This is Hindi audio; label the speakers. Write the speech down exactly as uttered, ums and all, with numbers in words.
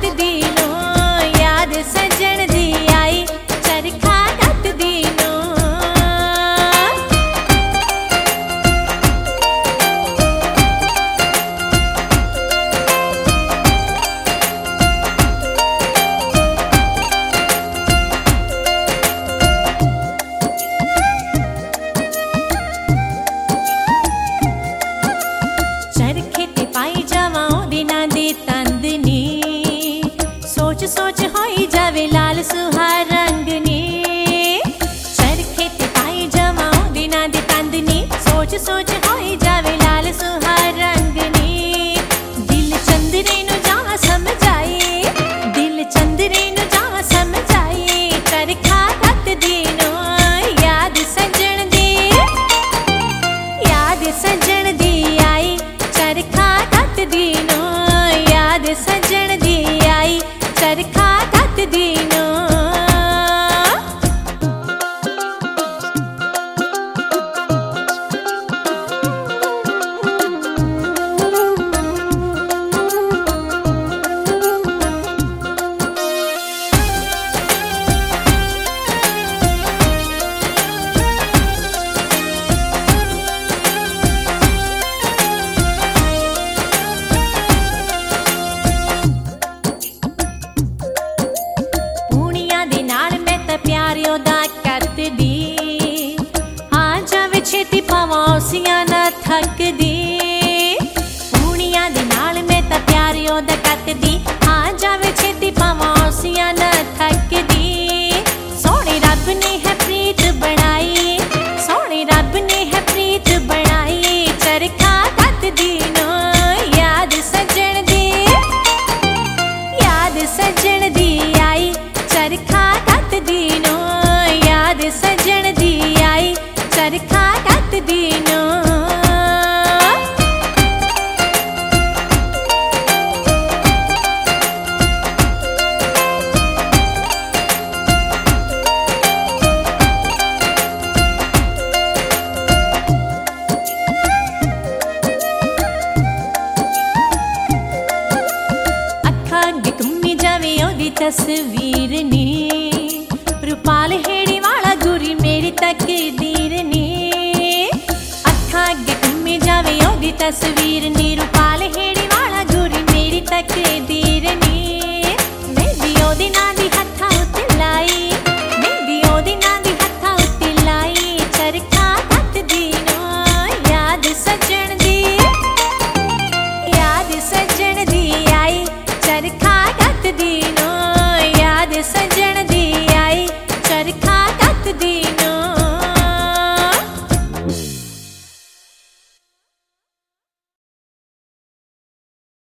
Speaker 1: कत दीनो याद सजन दी आई चरखा कत दीनो। चरखे ते पाई जावा दिना दी तंद नी सोच सोच होई जावे लाल सुहार रंग नी। चरखे ते पाई जावा दिना दी तंद नी सोच सोच होई जावे लाल सुहार रंग नी। दिल चंदरे नु जावा समझाई दिल चंदरे नु जावा समझाई चरखा कत दीनो याद सजन दी याद सजन दी आई चरखा कत दीनो याद सजन दी आई चरखा कत दीनो। प्यारियों दा कत दी आ जावे छेती पावासियां ना थक दी। पूनिया दे नाल मैं ता प्यारियों दा कत दी आ जावे छेती पावासियां ना थक दी। सोने रब ने है प्रीत बनाई सोने रब ने है प्रीत बनाई चरखा कत दीनो याद सजन दी याद सजन दी आई चरखा कत दीनो याद सजन दी आई चरखा कत दीनो। अखा अगे घूमी जावे ओदी तस्वीर नी रूपाल हेड़ी वाला गुरी मेरी तकदीर नी। अखा अगे घूमी जावे ओदी तस्वीर नी रूपाल हेड़ी वाला गुरी मेरी तकदीर नी। मेहंदी ओदी नां दी हत्था उत्ते लाई मेहंदी ओदी नां दी हत्था उत्ते लाई चरखा कत दीनो याद सजन दी याद सजन दी आई चरखा कत दीनो याद सजन